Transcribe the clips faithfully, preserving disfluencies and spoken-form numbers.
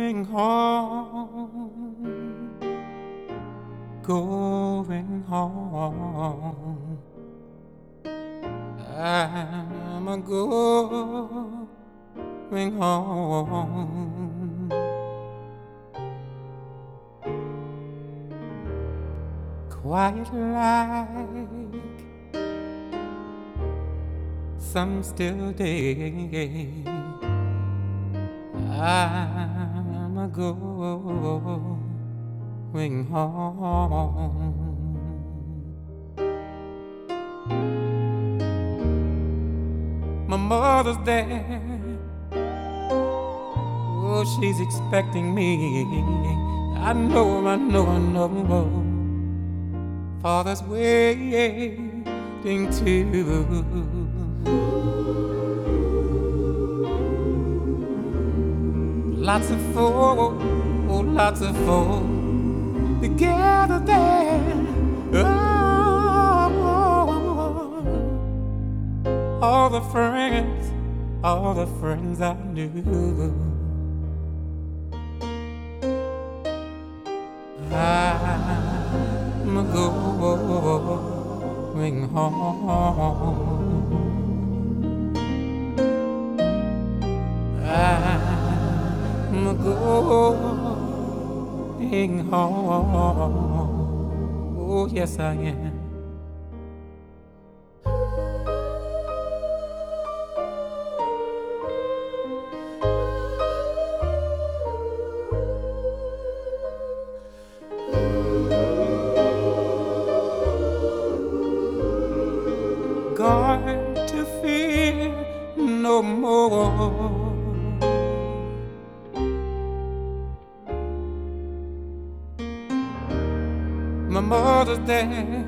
going home, going home. I'm a going home. Quiet like some still day. I'm a going home. My mother's there. Oh, she's expecting me. I know, I know, I know. Father's waiting too. Lots of folk, oh, lots of folk together there. Oh, all the friends, all the friends I knew. I'm a going home. I'm a going home. Oh, yes, I am. Going to fear no more. My mother's there.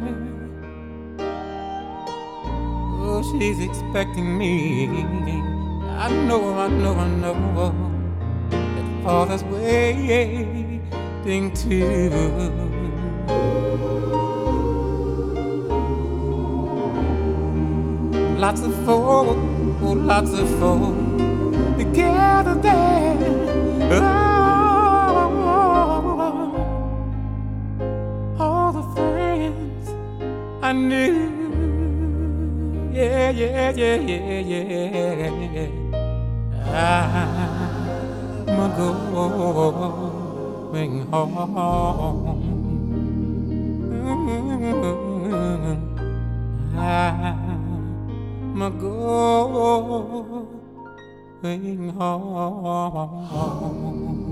Oh, she's expecting me. I know, I know, I know that Father's waiting too. Lots of folk, oh, lots of folk together there. Oh, all the friends I knew. Yeah, yeah, yeah, yeah, yeah. I'm a going home. I'm a going home.